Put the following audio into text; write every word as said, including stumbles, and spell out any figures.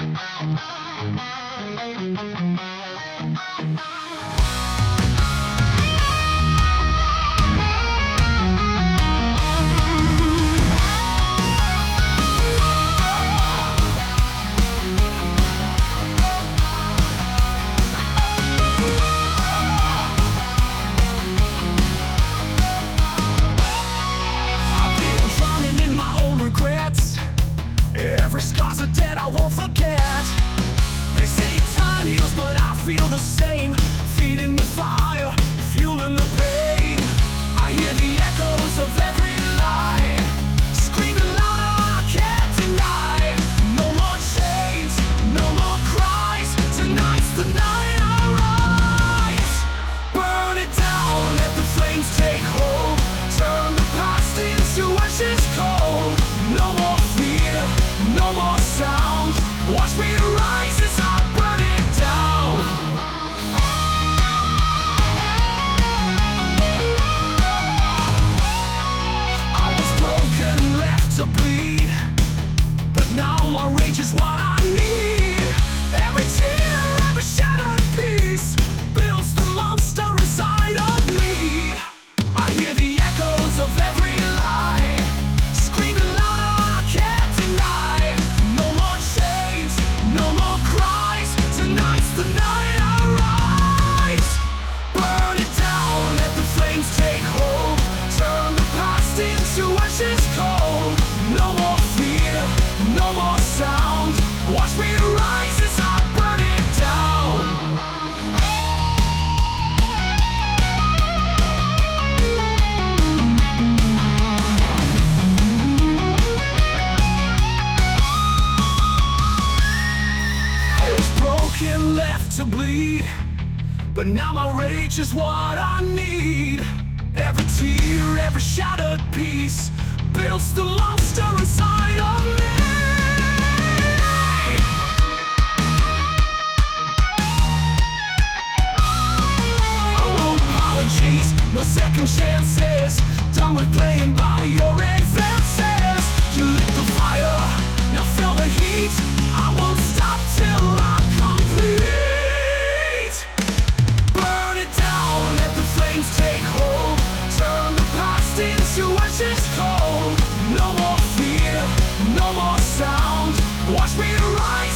Every scar's a debt I won't forget. They say time heals, but I feel the same. Feeding the fire, fueling the pain. I hear the echoes of every lie, screaming louder, I can't deny. No more chains, no more cries. Tonight's the night I rise. Burn it down, let the flames take hold. Turn the past into ashes cold. No more fear, no more sound. Watch me rise as I burn it down. I was broken, left to bleed, but now my rage is what I need. Every tear, every shattered piece builds the monster inside of me. I hear the echoes of every lie, screaming louder, I can't deny. No more chains, no more cries. Tonight's the night I rise. Burn it down, let the flames take hold. Turn the past into ashes cold. No more fear, no more sound. Watch me rise as I burn it down. I was broken, left to bleed, but now my rage is what I need. Every tear, every shattered piece builds the monster inside of me. No apologies, no second chances. Done with playing by your advances. You lit the fire, now feel the heat. I won't stop till I'm complete. Burn it down, let the flames take hold. Turn the past into ashes cold. No more fear, no more sound. Watch me rise.